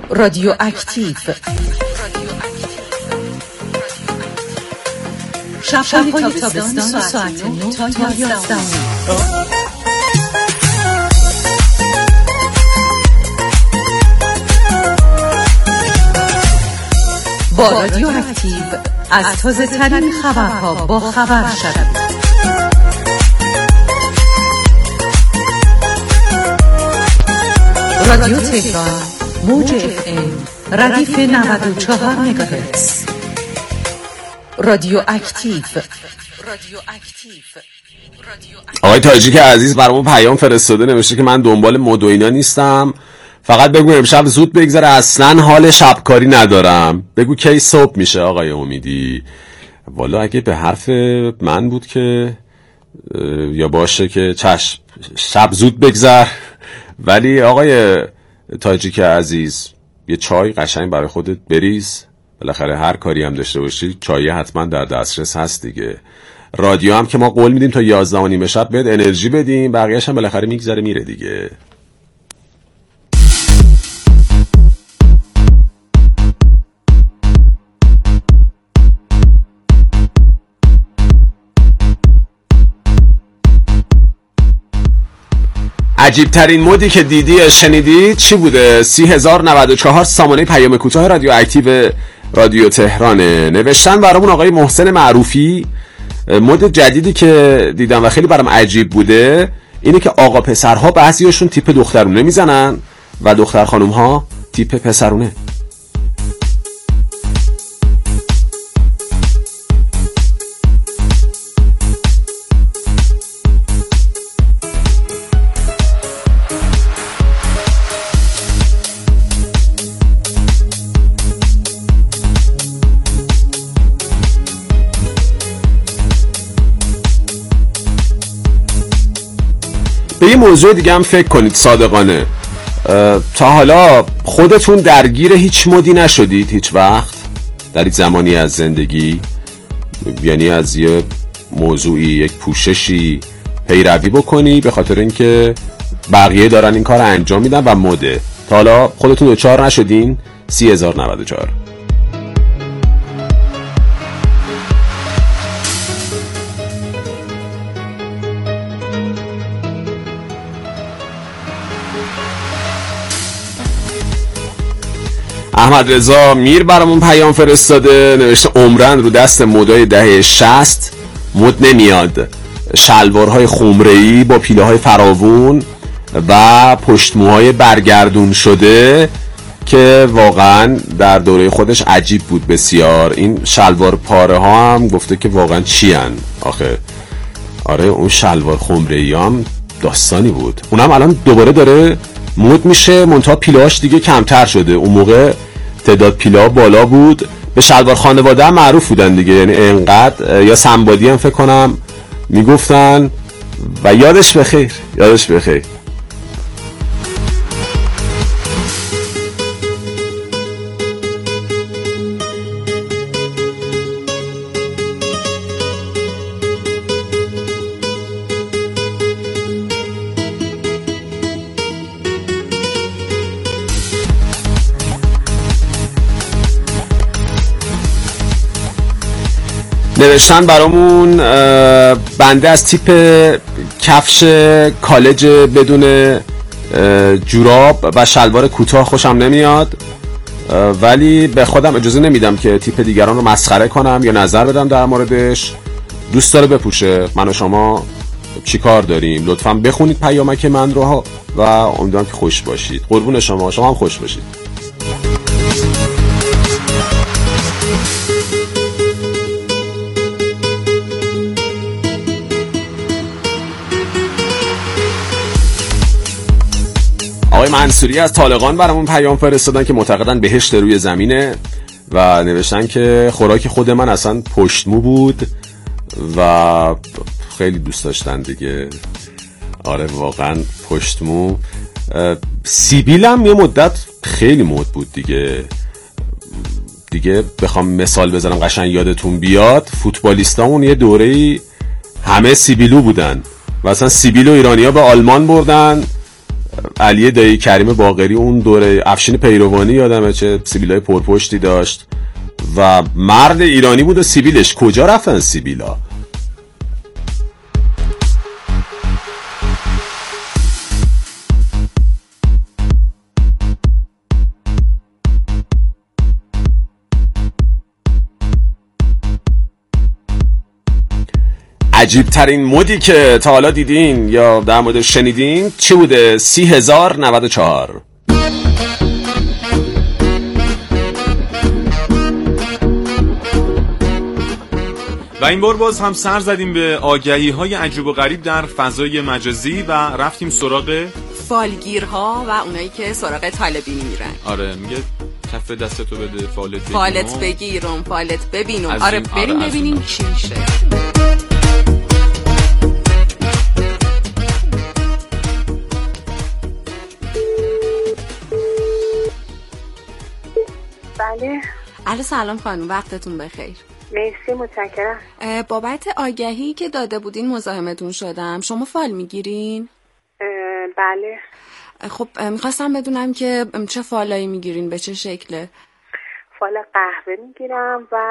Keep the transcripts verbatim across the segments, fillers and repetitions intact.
رادیو اکتیو شب‌های تابستان ساعت نه تا یازده. با رادیو اکتیو از تازه ترین خبرها با خبر شدید. رادیو تهران موج اف ام ردیف نود و چهار مگاهرتز. رادیو اکتیو. رادیو اکتیو. آقای تاجیک عزیز برامون پیام فرستاده، نوشته که من دنبال مد و اینا نیستم، فقط بگو امشب زود بگذره، اصلا حال شبکاری ندارم. بگو کی صبح میشه آقای امیدی. والا اگه به حرف من بود که یا باشه که چشم شب زود بگذر، ولی آقای تاجیک عزیز یه چای قشنگ برای خودت بریز، بالاخره هر کاری هم داشته باشی چای حتما در دسترس هست دیگه. رادیو هم که ما قول میدیم تا یازده و نیم شب بهت انرژی بدیم، بقیه‌اش هم بالاخره میگذره میره دیگه. عجیب ترین مودی که دیدی یا شنیدی چی بوده؟ سی هزار نود و چهار سامانه پیام کوتاه رادیو اکتیو رادیو تهرانه. نوشتن برامون آقای محسن معروفی، مود جدیدی که دیدم و خیلی برام عجیب بوده اینه که آقا پسرها بعضیاشون تیپ دخترونه میزنن و دختر خانومها تیپ پسرونه. به یه موضوع دیگه هم فکر کنید صادقانه، تا حالا خودتون درگیر هیچ مودی نشدید هیچ وقت در این زمانی از زندگی؟ یعنی از یه موضوعی، یک پوششی پیروی بکنی به خاطر اینکه بقیه دارن این کار انجام میدن و مده. تا حالا خودتون دوچار نشدین؟ سی هزار نود و چهار. احمد رضا میر برامون پیام فرستاده، نوشته عمرن رو دست مدای دهه شصت مد نمیاد، شلوارهای خمره‌ای با پیله‌های فراوون و پشتموهای برگردون شده که واقعا در دوره خودش عجیب بود بسیار. این شلوار پاره ها هم گفته که واقعا چی هن آخه. آره اون شلوار خمره‌ای هم داستانی بود، اونم الان دوباره داره مد میشه، منتها پیله‌هاش دیگه کمتر شده. اون موقع تعداد پیله‌ها بالا بود، به شلوار خانواده هم معروف بودن دیگه، یعنی انقدر یا سنبادی هم فکر کنم میگفتن و یادش بخیر یادش بخیر. نوشتن برامون بنده از تیپ کفش کالج بدون جوراب و شلوار کوتاه خوشم نمیاد، ولی به خودم اجازه نمیدم که تیپ دیگران رو مسخره کنم یا نظر بدم در موردش. دوست داره بپوشه، من و شما چی کار داریم؟ لطفاً بخونید پیامک من رو و امیدوارم که خوش باشید. قربون شما، شما هم خوش باشید. آقای منصوری از طالقان برامون پیام فرستادن که معتقدن بهشت روی زمینه و نوشتن که خوراک خود من اصلا پشتمو بود و خیلی دوست داشتن دیگه. آره واقعا پشتمو. سیبیل هم یه مدت خیلی مد بود دیگه دیگه بخوام مثال بزنم قشنگ یادتون بیاد، فوتبالیستامون یه دوره‌ای همه سیبیلو بودن و اصلا سیبیلو ایرانی‌ها به آلمان بردن علی دایی، کریم باقری اون دوره، افشین پیروانی یادمه چه سیبیلای پرپشتی داشت و مرد ایرانی بود و سیبیلش کجا رفتن سیبیلا. عجیب ترین مدی که تا حالا دیدین یا در مورد شنیدین چی بوده؟ سی هزار نود و چهار. و این بار باز هم سر زدیم به آگهی های عجیب و غریب در فضای مجازی و رفتیم سراغ فالگیرها و اونایی که سراغ طالبینی میرن. آره میگه کف دستتو بده فالت بگیرم فالت بگیرم فالت ببینم. آره بریم آره ببینیم چی میشه. بله. الو سلام خانم، وقتتون بخیر. مرسی، متشکرم. بابت آگهی که داده بودین مزاحمتون شدم. شما فال میگیرین؟ بله. خب میخواستم بدونم که چه فالایی میگیرین، به چه شکله؟ فال قهوه میگیرم و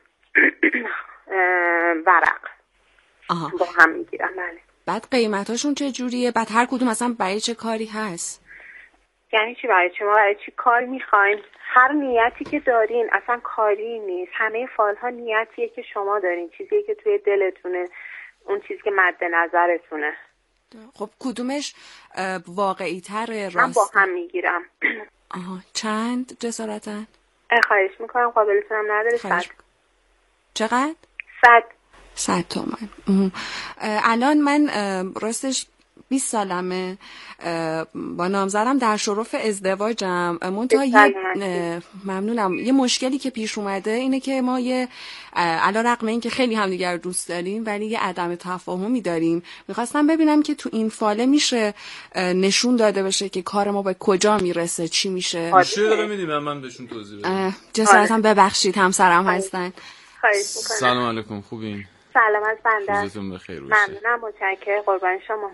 ورق. آها. با هم میگیرم. بله. بعد قیمتاشون چه جوریه؟ بعد هر کدوم اصلا برای چه کاری هست؟ یعنی چی برای شما برای چی کار میخواین؟ هر نیتی که دارین اصلا کاری نیست. همه فال ها نیتیه که شما دارین، چیزیه که توی دلتونه، اون چیزی که مد نظرتونه. خب کدومش واقعی تره؟ راست؟ من با هم میگیرم. آها. چند جسارتن؟ خواهش میکنم، قابلتونم نداره. صد. چقدر؟ صد. صد تومن. الان من راستش بیست سالمه، با نامزدم در شرف ازدواجم. منتها یه ممنونم یه مشکلی که پیش اومده اینه که ما یه علی رغم این که خیلی همدیگر دوست داریم ولی یه عدم تفاهمی داریم. میخواستم ببینم که تو این فاله میشه نشون داده بشه که کار ما به کجا میرسه، چی میشه. چی داره میدیم من بهشون توضیح بدم. جسارتم ببخشید، همسرم هستن. سلام علیکم، خوبین؟ سلام از بنده. روزتون بخیر باشه. ممنونم، متشکرم، قربان شما.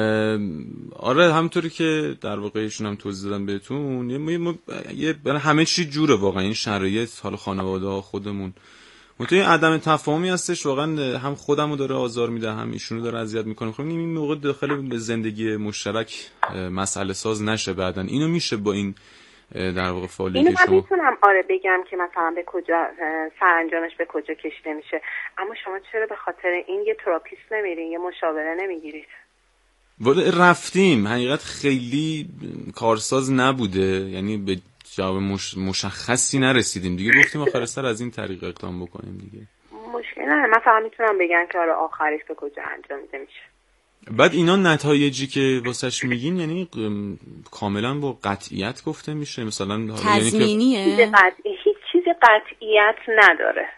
آره همونطوری که در واقع ایشون هم توضیح دادن بهتون، یه, یه همه چی جوره واقعا، این شرایط، حال خانواده ها، خودمون منتها عدم تفاهمی هستش واقعا، هم خودمو داره آزار میده هم ایشونو داره اذیت میکنه. خب این موقع داخل به زندگی مشترک مسئله ساز نشه بعدن. اینو میشه با این در واقع فعالیت اینو شما من میتونم آره بگم که مثلا به کجا سرانجامش به کجا کشیده میشه، اما شما چرا به خاطر این یه تراپیست نمیرین، یه مشاوره نمیگیرید؟ والا رفتیم، حقیقت خیلی کارساز نبوده، یعنی به جواب مش... مشخصی نرسیدیم دیگه. گفتیم آخر سر از این طریق اقدام بکنیم دیگه. مشکل نه، من فقط میتونم بگم که آره آخرش به کجا انجام میده میشه. بعد اینا نتایجی که واسش میگین یعنی کاملا با قطعیت گفته میشه مثلا تضمینیه؟ یعنی که قطعی هیچ چیزی قطعیت نداره.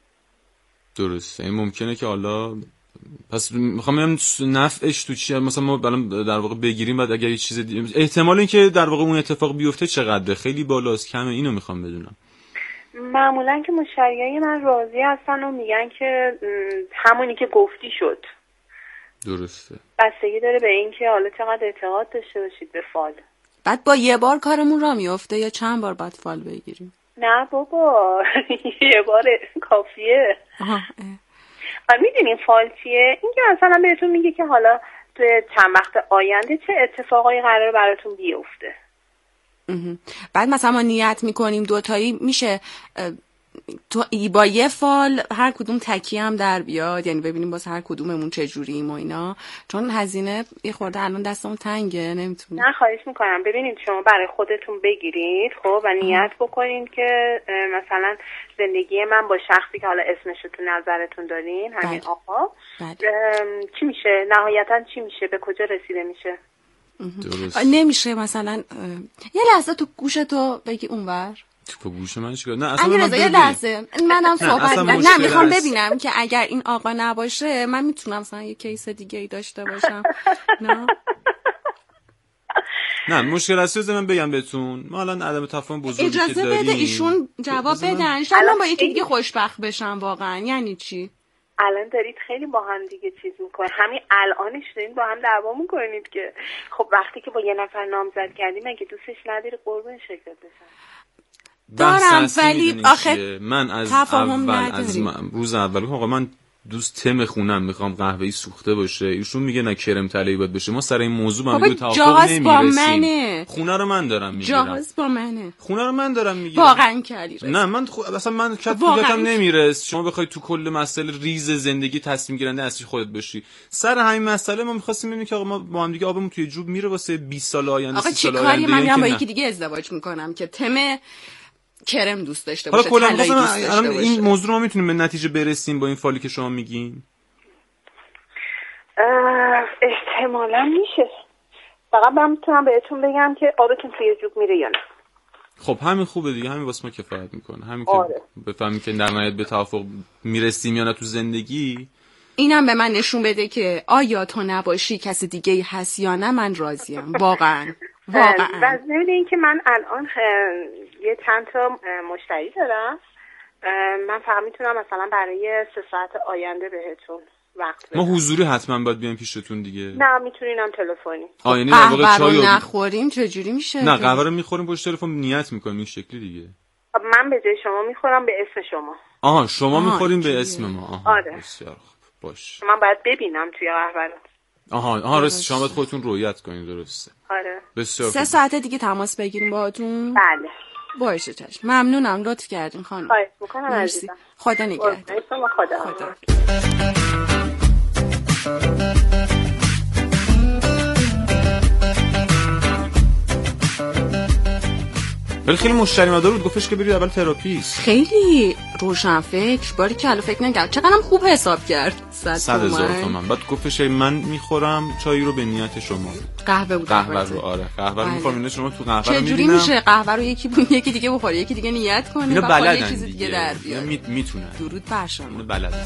درسته. این ممکنه که حالا پس میخوام بگم نفعش تو چیه، مثلا ما الان در واقع بگیریم بعد اگر یه چیز دی... احتمال این که در واقع اون اتفاق بیفته چقدره؟ خیلی بالاست کمه؟ اینو میخوام بدونم. معمولا که مشتریای من راضی هستن و میگن که همونی که گفتی شد. درسته. بستگی داره به این که حالا چقدر اعتقاد داشته باشید به فال. بعد با یه بار کارمون را میفته یا چند بار باید فال بگیریم؟ نه بابا یه بار کافیه. آها. میدونین فال چیه؟ این که مثلا بهتون میگه که حالا توی چند وقت آینده چه اتفاقایی قراره براتون بیفته. بعد مثلا ما نیت میکنیم دوتایی میشه تو با یه فال هر کدوم تکی هم در بیاد، یعنی ببینیم باز هر کدوممون چه جوریم و اینا، چون هزینه یه خورده الان دستمون تنگه نمیتونیم. نه خواهش میکنم ببینید شما برای خودتون بگیرید خب و نیت بکنین که مثلا زندگی من با شخصی که حالا اسمش رو تو نظرتون دارین همین بله. آقا بله. چی میشه نهایتا، چی میشه، به کجا رسیده میشه. درست. نمیشه مثلا یه لحظه تو گوشتو بگی اونور تو گوش من چیکار؟ نه اصلا من یه لحظه منم صحبت نه, نه میخوام ببینم که اگر این آقا نباشه من میتونم مثلا یه کیس دیگه ای داشته باشم. نه نه مشکل اصلی من بگم بهتون، ما الان عدم تفاهم بزرگی که داریم اجازه بده ایشون جواب بدن، شاید من با یکی دیگه خوشبخت بشم واقعا. یعنی چی؟ الان دارید خیلی با هم دیگه چیز میکنید، همین الانش دارید با هم دعوا میکنید که خب وقتی که با یه نفر نامزد کردی مگه دوستش نداری قربون شکلت بشن؟ دارم ولی آخه من از اول از روز اول آقا من دوست تم خونم میخوام قهوه‌ای سوخته باشه، ایشون میگه نه کرم طلایی باید بشه. ما سر این موضوع با هم دیگه توافق نمیرسیم. خونه رو من دارم میگیرم. جهاز با منه. خونه رو من دارم میگیرم. واقعا کلی. نه من خو... اصلا من کتم نمیرس. شما بخوای تو کل مسئله ریز زندگی تصمیم گیرنده اصلی خودت باشی. سر همین مسئله ما می‌خواستیم ببینیم که آقا ما با هم دیگه آبمون توی جوب میره واسه بیست سال آینده، سی سال آینده. آقا چه کاری من با یکی دیگه ازدواج میکنم که تم کرم دوست داشته باشه، حالا کلا الان این موضوع رو ما میتونیم به نتیجه برسیم با این فالی که شما میگین؟ احتمالاً میشه. فقط من میتونم بهتون بگم که آبتون توی جوب میره یا نه. خب همین خوبه دیگه، همین واسه ما کفایت میکنه. همین آره. که بفهمیم که در نهایت به توافق میرسیم یا نه تو زندگی. اینم به من نشون بده که آیا تو نباشی کسی دیگه هست یا نه. من راضیم واقعا. واقعا. و ضمن این که من الان یه چند تا مشتری دارم، من فقط میتونم مثلا برای سه ساعت آینده بهتون وقت بدم. ما حضوری حتما باید بیایم پیشتون دیگه. نه میتونینم تلفنی. آینه در واقع چای رو نخوریم چجوری میشه؟ نه قهوه رو میخوریم پشت تلفن نیت میکنیم این شکلی دیگه. من به جای شما میخورم به اسم شما. آها شما میخوریم به اسم ما. آها آره. بسیار خوب. باش. من باید ببینم توی قهوه رو. آها آها راست شما باید خودتون رؤیت کنید. درسته. آره. بسیار سه ساعت دیگه تماس بگیریم باهاتون. بله. باشه چشم. ممنونم لطف کردین خانم. خواهش می‌کنم عزیزم. خدا نگهدار. خدا. خدا. ولی خیلی مشتری مدار بود، گفتش که برید اول تراپیست. خیلی روشن فکر، باری که الان فکر نکرد. چقدرم خوب حساب کرد. صد هزار تومان. بعد گفتش من میخورم چای رو به نیت شما. قهوه بود. قهوه رو آره قهوه رو میخورم اینا شما تو قهوه رو میبینم. چجوری میشه قهوه رو یکی بود یکی دیگه بخوره یکی دیگه نیت کنه بعد یه چیز دیگه در بیاره. میتونن. درود بر شما. اینو بلدن.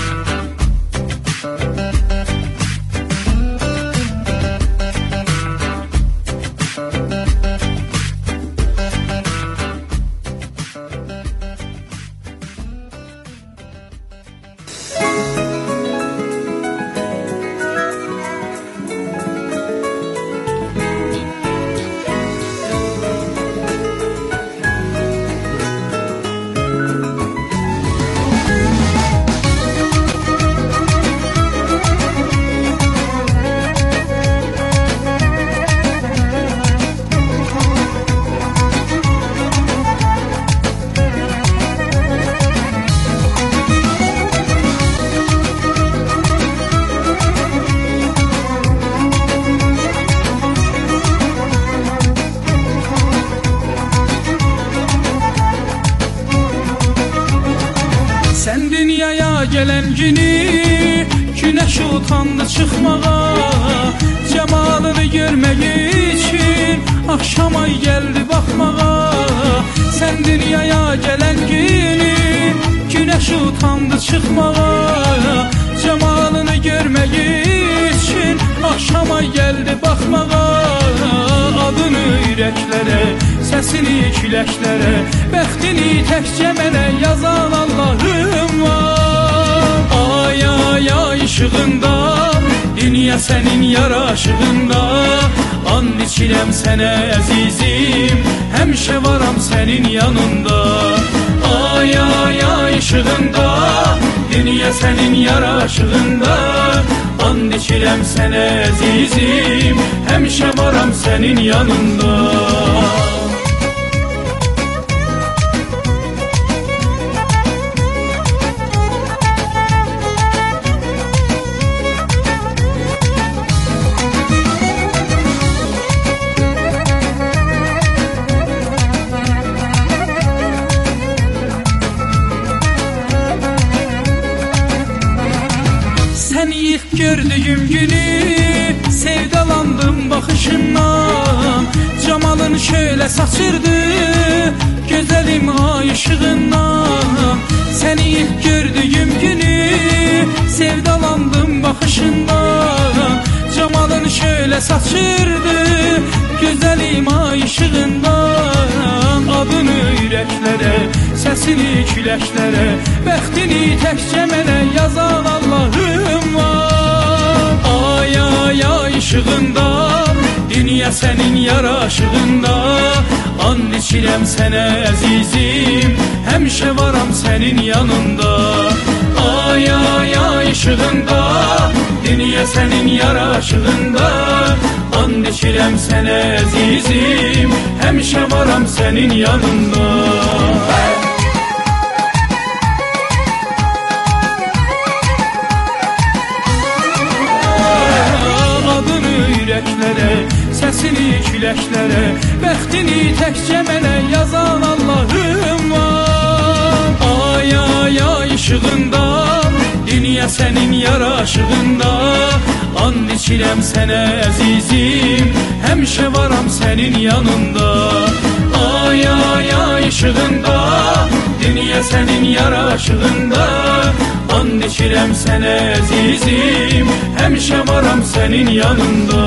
Gələn günü güneş utandı çıxmağa, cemalını görmək üçün akşam ay gəldi baxmağa. Sən dünyaya gələn günü güneş utandı çıxmağa, cemalını görmək üçün akşam ay gəldi baxmağa. Adını ürəklərə, səsini küləklərə, bəxtini təkcə mənə yazan Allahım var. Ay ay ay ışığında, dünya sənin yaraşığında, and içirəm sənə əzizim, həmişə varam sənin yanında. Ay ay ay ışığında, dünya sənin yaraşığında, and içirəm sənə əzizim, həmişə varam sənin yanında. Gördüğüm günü sevdalandım bakışından, camalın şöyle saçırdı güzelim ay ışığından. Seni ilk gördüğüm günü sevdalandım bakışından, camalın şöyle saçırdı güzelim ay ışığından. Adını yüreklere, səsini küləklərə, bəxtini təkcə mənə yazan Allahım var. Ay ay ay işığında, dünya sənin yaraşığında, and içirəm sənə əzizim, həmişə varam sənin yanında. Ay ay ay işığında, dünya sənin yaraşığında, and içirəm sənə əzizim, həmişə varam sənin yanında. Adını ürəklərə, səsini küləklərə, bəxtini təkcə mənə yazan Allahım var. Ay ay ay işığında, dünya sənin yaraşığında, and içirəm sənə əzizim, həmişə varam sənin yanında. Ay ay ay işığında, dünya sənin yaraşığında, and içirəm sənə əzizim, həmişə varam sənin yanında.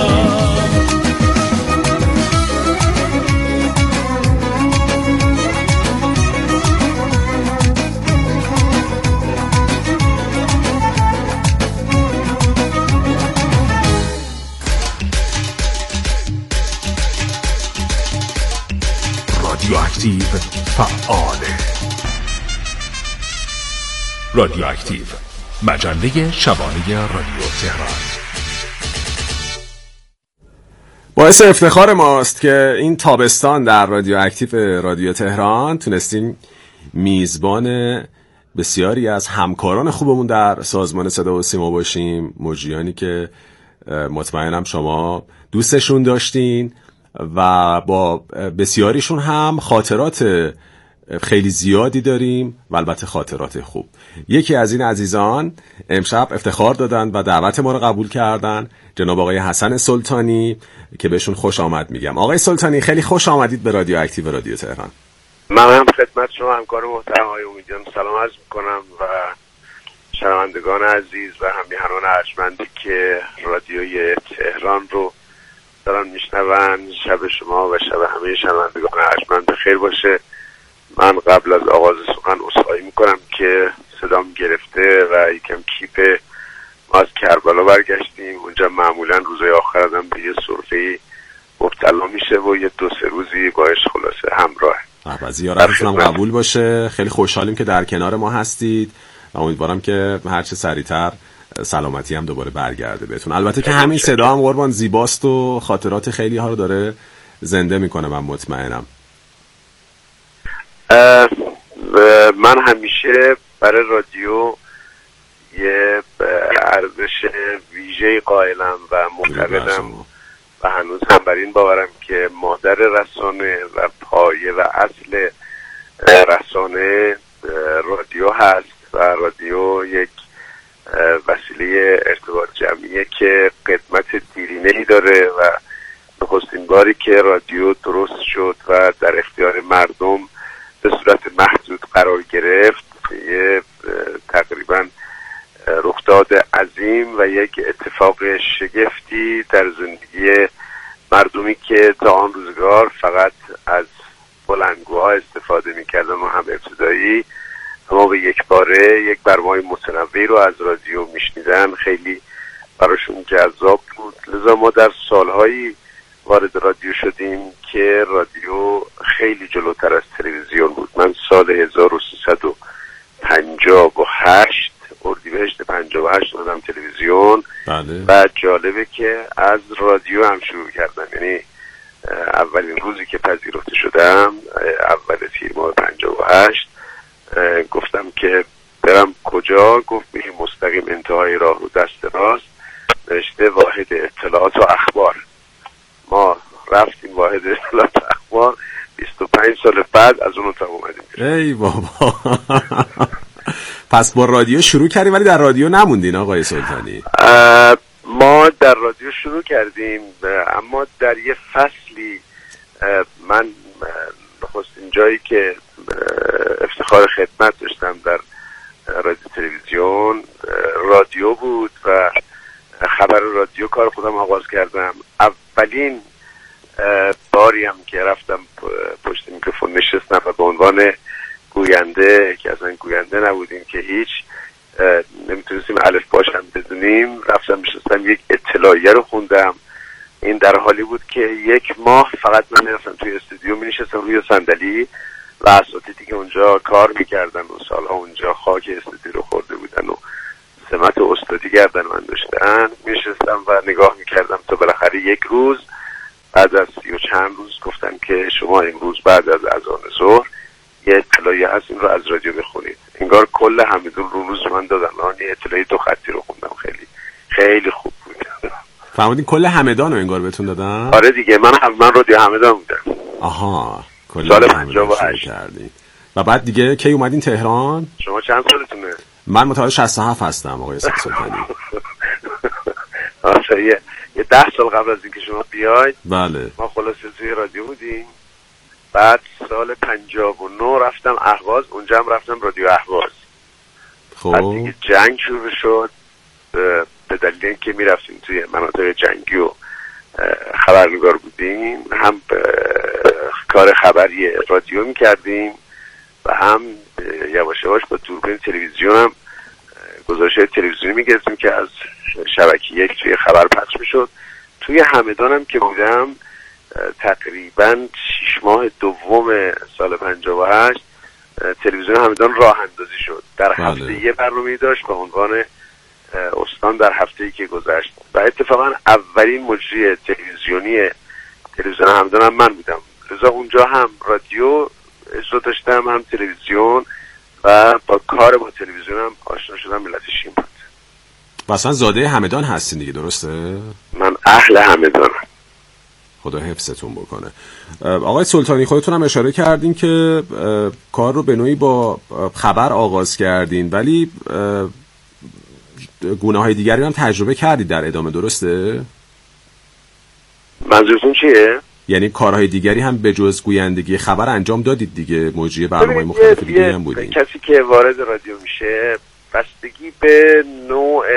رادیواکتیو فعاله. رادیواکتیو مجله شبانه رادیو تهران. باعث افتخار ماست که این تابستان در رادیواکتیو رادیو تهران تونستیم میزبان بسیاری از همکاران خوبمون در سازمان صدا و سیما باشیم، مجریانی که مطمئنم شما دوستشون داشتین و با بسیاریشون هم خاطرات خیلی زیادی داریم و البته خاطرات خوب. یکی از این عزیزان امشب افتخار دادن و دعوت ما رو قبول کردن، جناب آقای حسن سلطانی، که بهشون خوش آمد میگم. آقای سلطانی خیلی خوش آمدید به رادیواکتیو رادیو تهران. من هم خدمت شما همکار محترم آقای امیدیان سلام عرض میکنم و شنوندگان عزیز و همیهنان ارجمندی که رادیوی تهران رو دارن میشنون. شب شما و شب همه شنوندگان ارجمند بخیر باشه. من قبل از آغاز سخن عذرخواهی میکنم که صدام گرفته و یکم کیپ. ما از کربلا برگشتیم، اونجا معمولا روزهای آخر آدم به یه سرفه‌ای مبتلا میشه و یه دو سه روزی باش خلاصه همراه. و زیارتتون هم قبول باشه. خیلی خوشحالیم که در کنار ما هستید و امیدوارم که هر چه سریعتر سلامتی هم دوباره برگرده بهتون. البته که همین صدا هم قربان زیباست و خاطرات خیلی ها رو داره زنده میکنه، من مطمئنم. من همیشه برای رادیو یه ارزش ویژه‌ای قائلم و معتقدم و هنوز هم بر این باورم که مادر رسانه و پایه و اصل رسانه رادیو هست و رادیو یک وسیله ارتباط جمعیه که قدمت دیرینه‌ای داره و نخستین باری که رادیو درست شد و در اختیار مردم به صورت محدود قرار گرفت، یه تقریبا رخداد عظیم و یک اتفاق شگفتی در زندگی مردمی که تا آن روزگار فقط از بلندگوها استفاده میکردن و هم ابتدایی اما به یک باره یک برنامه متنوعی رو از رادیو میشنیدن، خیلی براشون جذاب بود. لذا ما در سالهایی وارد رادیو شدیم که رادیو خیلی جلوتر از تلویزیون بود. من سال هزار و سیصد و پنجاه و هشت اردیبهشت پنجاه و هشت اومدم تلویزیون. بله. و جالبه که از رادیو هم شروع کردم، یعنی اولین روزی که پذیرفته شدم اول تیر ماه پنجاه و هشت گفتم که برم کجا، گفت میری مستقیم انتهای راه رو دست راست نوشته واحد اطلاعات و اخبار. ما رفتیم واحد اطلاعات و اخبار، بیست و پنج سال بعد از اون اتاق اومدیم. ای بابا. پس با رادیو شروع کردیم ولی در رادیو نموندین آقای سلطانی؟ ما در رادیو شروع کردیم اما در یه فصلی من نخستین جایی که افتخار خدمت داشتم در رادیو تلویزیون رادیو بود و خبر رادیو کار خودم آغاز کردم. اولین باری هم که رفتم پشت میکروفون نشستم و به عنوان گوینده که اصلا گوینده نبودیم که هیچ نمیتونستیم الف باشم بدونیم، رفتم نشستم یک اطلاعیه رو خوندم. این در حالی بود که یک ماه فقط من رفتم توی استودیو می نشستم روی صندلی و اساتیدی که اونجا کار میکردن و سالها اونجا خاک استودیو رو خورده بودن و سمت استادی گردن من داشتن، می نشستم و نگاه میکردم تا بالاخره یک روز بعد از سی و چند روز گفتم که شما امروز بعد از اذان ظهر یه اطلاعیه هست، این رو از رادیو بخونید. انگار کل همدون رو روز من دادن. من یه اطلاعیه دو خطی رو خوندم، خیلی خیلی خوب بود. فهمیدین کل همدان رو انگار بهتون دادن؟ آره دیگه، من هم من رادیو همدان بودم. آها، کل سال پنجاه و هشت کردین. و بعد دیگه کی اومدین تهران؟ شما چند سالتونه؟ من متولد شصت و هفت هستم آقای سلطانی. آره یه یه ده سال قبل از اینکه شما بیاید بله ما خلاصه توی رادیو بودیم. بعد سال پنجاه و نه رفتم اهواز، اونجا هم رفتم رادیو اهواز. خب بعد دیگه جنگ شروع شد، به دلیل اینکه میرفتیم توی مناطق جنگی و خبرنگار بودیم، هم کار خبری رادیو میکردیم و هم یواش یواش با دوربین تلویزیون هم گزارش تلویزیونی میگرفتیم که از شبکه یک توی خبر پخش میشد. توی همدانم که بودم تقریبا شش ماه دوم سال پنجاه و هشت تلویزیون همدان راه اندازی شد. در هفته بله. یه برنامه‌ای داشت به عنوان استان در هفته‌ای که گذشت و اتفاقا اولین مجری تلویزیونی تلویزیون همدان هم من بودم. لذا اونجا هم رادیو اجرا داشتم هم تلویزیون و با کار با تلویزیون هم آشنا شدم. ملت شیم بود. و اصلا زاده همدان هستین دیگه، درسته؟ من اهل همدانم. خدا حفظتون بکنه. آقای سلطانی خودتون هم اشاره کردین که کار رو به نوعی با خبر آغاز کردین ولی گونه‌های دیگری هم تجربه کردید در ادامه، درسته؟ منظورتون چیه؟ یعنی کارهای دیگری هم به جز گویندگی خبر انجام دادید دیگه، مجری برنامه‌های مختلف دیگه هم بودین. کسی که وارد رادیو میشه بستگی به نوع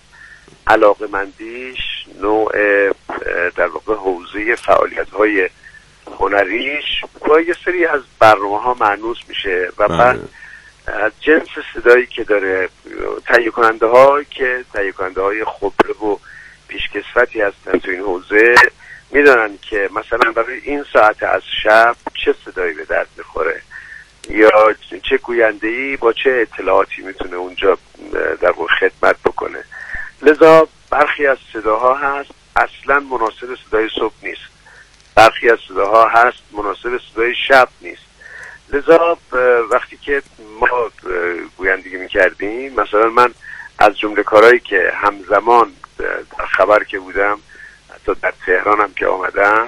علاقمندیش، نوع در واقع حوزه فعالیت‌های هنریش با یه سری از برنامه‌ها مانوس میشه و بعد از جنس صدایی که داره. تهیه کننده ها که تهیه کننده های خبره و پیشکسوتی هستن تو این حوزه میدونن که مثلا برای این ساعت از شب چه صدایی به درد میخوره یا چه گوینده‌ای با چه اطلاعاتی میتونه اونجا در واقع خدمت بکنه. لذا برخی از صداها هست اصلا مناسب صدای صبح نیست، برخی از صداها هست مناسب صدای شب نیست. لذا وقتی که ما گویندگی میکردیم، مثلا من از جمله کارهایی که همزمان در خبر که بودم حتی در تهران هم که آمدم،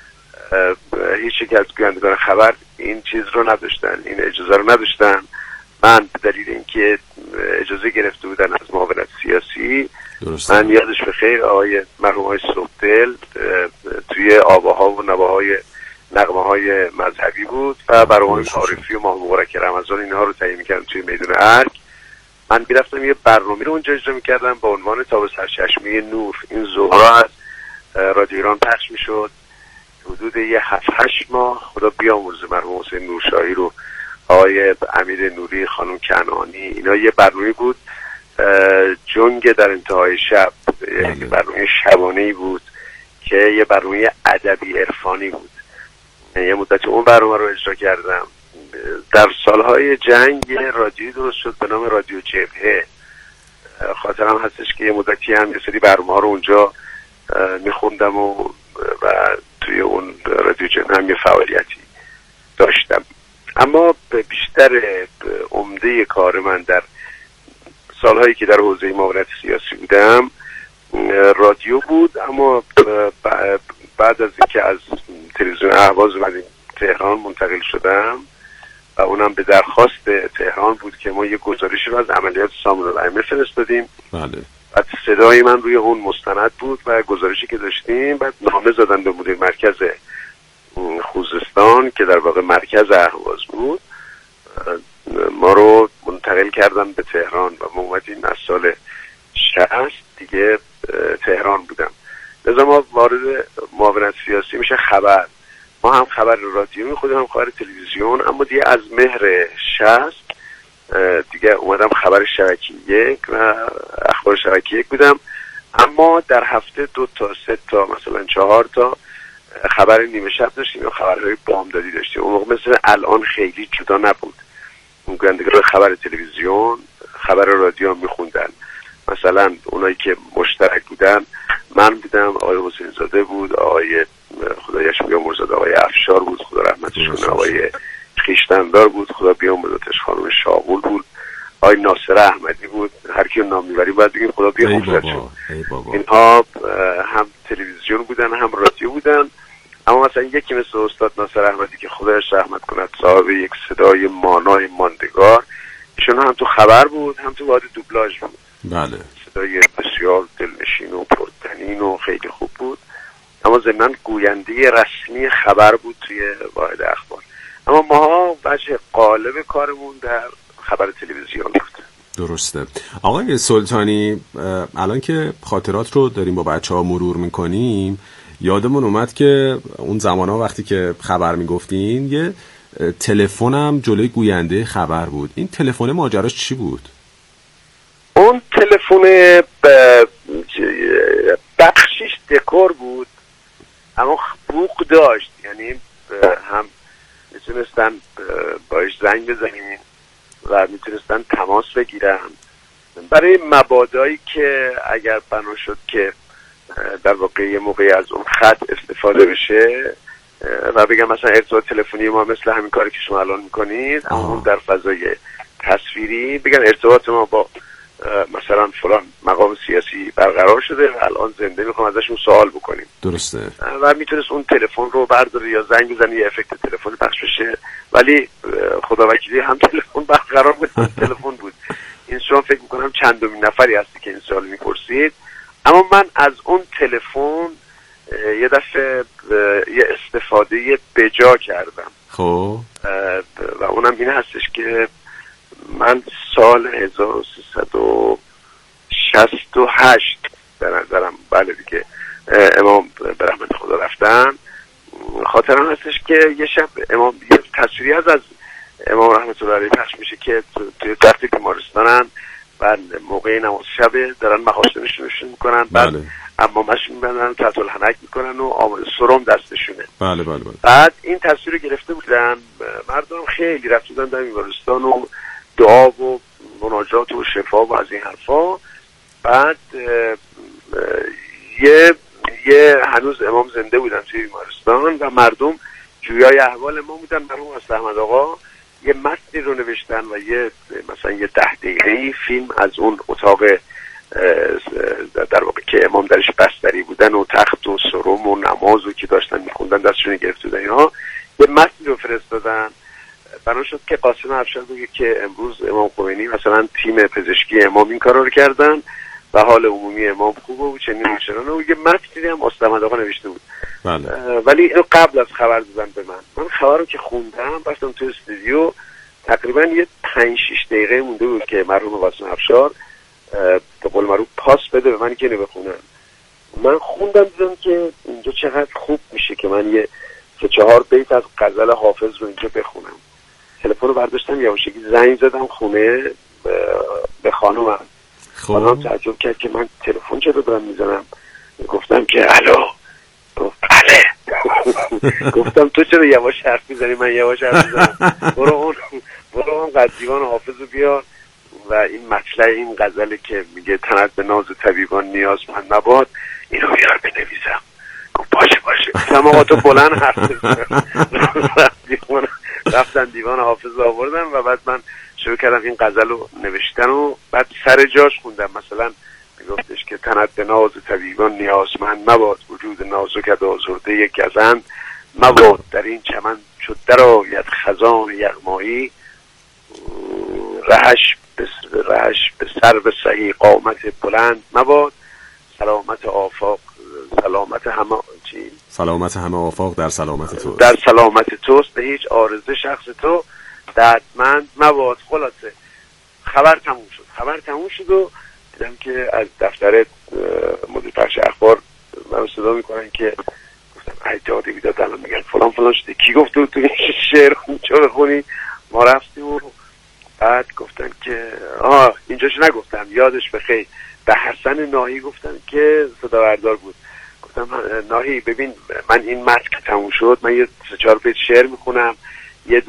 هیچ یک از گویندگان خبر این چیز رو نداشتن، این اجازه رو نداشتن. من به دلیل اینکه اجازه گرفته بودن از معاونت سیاسی درسته. من یادش به خیر آقای مرحوم های صبحدل توی آواها و نواهای نغمه های مذهبی بود و برنامه معرفی و ماه مبارک رمضان اینها رو تهیه میکردم توی میدون ارگ. من میرفتم یه برنامه رو اونجا اجرا میکردم با عنوان تاب سرچشمه نور. این ظهرها از رادیو ایران پخش میشد حدود یه هفت هشت ماه. خدا بیامرزه مرحوم حسین نورشاهی رو، آقای امیر نوری، خانم کنعانی، اینا یه برنامه بود جنگ در انتهای شب، یه برنامه شبانه‌ای بود که یه برنامه ادبی عرفانی بود. یه مدت اون برنامه رو اجرا کردم. در سالهای جنگ یه رادیویی درست شد به نام رادیو جبهه. خاطرم هستش که یه مدتی هم یه سری برنامه ها رو اونجا میخوندم و, و توی اون رادیو جبهه هم یه فعالیتی داشتم. اما بیشتر عمده کار من در سالهایی که در حوزه معاونت سیاسی بودم رادیو بود. اما بعد از اینکه از تلویزیون اهواز اومدیم تهران منتقل شدم و اونم به درخواست تهران بود که ما یه گزارشی رو از عملیات سامون الائمه فرستادیم. بله. بعد صدای من روی اون مستند بود و گزارشی که داشتیم بعد نامه زدن به مدیر مرکز خوزستان که در واقع مرکز اهواز بود، ما رو منتقل کردن به تهران و ما اومدیم از سال شصت دیگه تهران بودم. لذا ما وارد معاونت سیاسی میشه خبر ما هم خبر رادیو میخونیم هم خبر تلویزیون. اما دیگه از مهر شصت دیگه اومدم خبر شبکه یک و اخبار شبکه یک بودم. اما در هفته دو تا سه تا مثلا چهار تا خبر نیمه شب داشتیم یا خبرهای بامدادی داشتیم. اون موقع مثل الان خیلی جدا نبود. اون گویندگان خبر تلویزیون خبر رادیو میخوندن. مثلا اونایی که مشترک بودن من بودم، آقای حسین زاده بود، آقای خدایش بیامرزاده آقای افشار بود خدا رحمتشون، آقای خیشتندار بود خدا بیامرزادش، خانم شاغول بود، آقای ناصر احمدی بود. هر کی نام میبریم باید بگیم خدا بیامرزادشون. اینها هم تلویزیون بودن هم رادیو بودن. اما مثلا یکی مثل استاد ناصر احمدی که خدایش رحمت کند، صاحب یک صدای مانای ماندگار، ایشون هم تو خبر بود هم تو واحد دوبلاژ بود. بله. صدای بسیار دلنشین و پرطنین و خیلی خوب بود. اما ضمناً گوینده رسمی خبر بود توی واحد اخبار. اما ما وجه قالب کارمون در خبر تلویزیون بود. درسته. آقای سلطانی، الان که خاطرات رو داریم با بچه ها مرور میکنیم یادمون اومد که اون زمان ها وقتی که خبر میگفتین یه تلفنم جلوی گوینده خبر بود. این تلفن ماجراش چی بود؟ اون تلفن بخشش دکور بود اما بوق داشت، یعنی هم میتونستن باش زنگ بزنیم و میتونستن تماس بگیرن برای مبادایی که اگر بنا شد که در واقع یه موقعی از اون خط استفاده بشه و بگم مثلا ارتباط تلفنی ما مثل همین کاری که شما الان میکنید اما در فضای تصویری بگن ارتباط ما با مثلا فلان مقام سیاسی برقرار شده و الان زنده میخوام ازشون سوال بکنیم. درسته. و میتونست اون تلفن رو برداره یا زنگ بزنه یه افکت تلفن پخش بشه، ولی خدا وکیلی هم تلفن برقرار بود هم تلفن بود. این شما فکر میکنم چندمین نفری هستی که این سوال میپرسید. اما من از اون تلفن یه دفعه یه استفاده بجا کردم. خب و اونم این هستش که من سال هزار و سیصد و شصت و هشت به نظرم بله دیگه امام به رحمت خدا رفتن، خاطرم هستش که یه شب امام یه تصویری از از امام رحمت الله علیه پخش میشه که توی تخت بیمارستانن، بعد موقع نماز شب دارن مقاصد نشونشون میکنن، بعد امامشون میبندن تحت الحنک میکنن و آماده سرم دستشونه. بله بله بله. بعد این تصویر رو گرفته بودن، مردم خیلی رفت بودن در بیمارستان و دعا و مناجات و شفا و از این حرفا. بعد یه یه هنوز امام زنده بودن توی بیمارستان و مردم جویای احوال امام بودن. مرحوم استاد احمد آقا یه متنی رو نوشتن و یه مثلا یه ده دقیقه‌ای فیلم از اون اتاق در واقع که امام درش بستری بودن و تخت و سرم و نماز و که داشتن میخوندن دستشون گرفته بودن اینها، یه متنی رو فرستادن. بنا شد که قاسم افشار بگه که امروز امام خمینی مثلا تیم پزشکی امام این کارا رو کردن و حال عمومی امام خوبه و چنین و چنان و یه متنی هم استاد احمد آقا نوشته بود. بله. ولی اینو قبل از خبر دادن به من. من خبر رو که خوندم رفتم تو استودیو، تقریبا یه پنج شش دقیقه مونده بود که مرحوم قاسم افشار به قول معروف پاس بده به من که اینو بخونم. من خوندم دیدم که اینجا چقدر خوب میشه که من یه سه چهار بیت از غزل حافظ رو اینجا بخونم. تلفن رو برداشتم یواشکی زنگ زدم خونه به خانومم. خانومم تعجب کرد که من تلفن چرا دارم میزنم. گفتم که الو. گفت بله. گفتم تو چرا یواش حرف میزنی؟ من یواش حرف میزنم. برو اون برو اون قدیوان حافظ رو بیار و این مطلع این غزله که میگه تنت به ناز طبیبان نیازمند مباد اینو بیار بنویسم. گفت باشه باشه. گفتم آقا تو بلند حرف بزن. رفتن دیوان حافظ رو آوردن و بعد من شروع کردم این غزل رو نوشتن و بعد سر جاش خوندم. مثلا میگفتش که تنت به ناز طبیبان نیازمند مباد، وجود نازکت آزرده یک گزند مباد، در این چمن شد در آید خزان یغمایی، رهش به رهش به سر به سهی قامت بلند مباد، سلامت آفاق سلامت همه چی؟ سلامت همه آفاق در سلامت تو در سلامت توست، به هیچ عارضه شخص تو دردمند مباد. خلاصه خبر تموم شد. خبر تموم شد و دیدم که از دفتر مدیر پخش اخبار من صدا میکنن که گفتم ایجادی میداد الان میگن فلان فلان شده، کی گفته بود تو این شعر چرا خونی؟ ما رفتیم و بعد گفتن که آه اینجاش نگفتم یادش بخیر، به حسن ناهی گفتن که صدا بردار بود، گفتم ناهی ببین من این متن که تموم شد من یه سه چهار بیت شعر میخونم